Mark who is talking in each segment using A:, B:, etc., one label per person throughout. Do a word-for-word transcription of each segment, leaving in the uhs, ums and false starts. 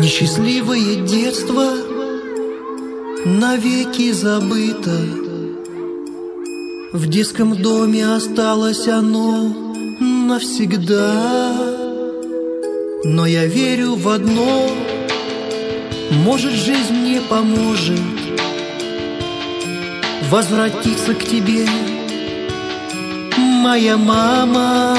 A: Несчастливое детство навеки забыто. В детском доме осталось оно навсегда. Но я верю в одно: может, жизнь мне поможет возвратиться к тебе, моя мама.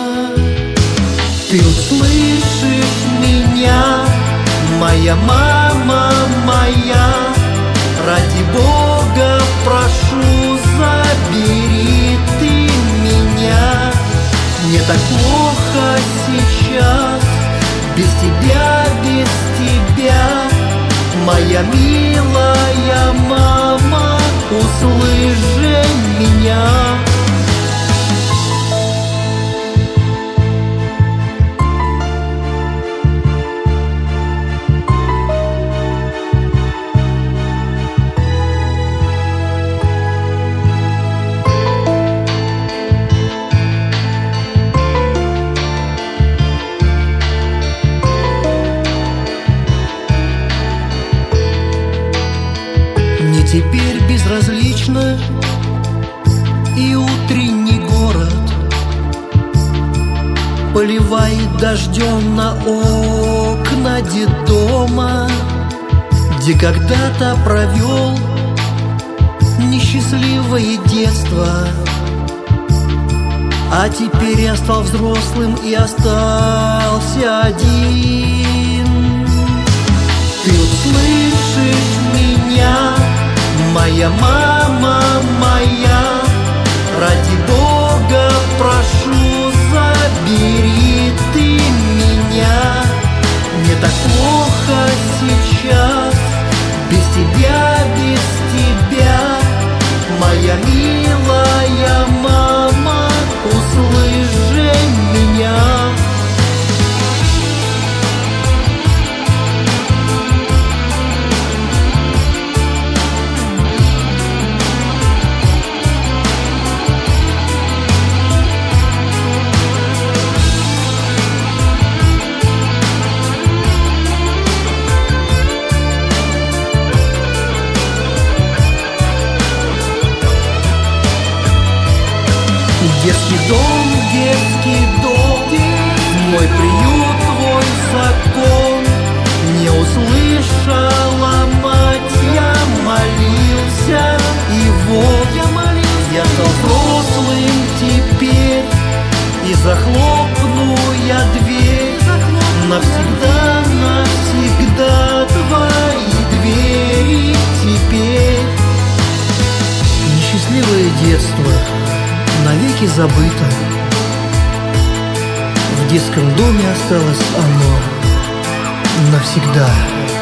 A: Ты услышишь меня, моя мама моя, ради Бога прошу, забери ты меня. Мне так плохо сейчас, без тебя, без тебя, моя милая мама, услышь же меня. Теперь безразлично и утренний город поливает дождем на окна детдома, где когда-то провел несчастливое детство. А теперь я стал взрослым и остался один. Ты услышишь меня, моя мама моя, ради Бога прошу, забери ты меня. Мне так плохо сейчас, без тебя, без тебя, моя милая мама, услышь же меня. Детский дом, детский дом, мой приют, твой закон. Не услышала мать, я молился, и вот я молился. Я стал взрослым теперь, и захлопну я дверь. Навсегда, навсегда твои двери теперь. Несчастливое детство навеки забыто. В детском доме осталось оно навсегда.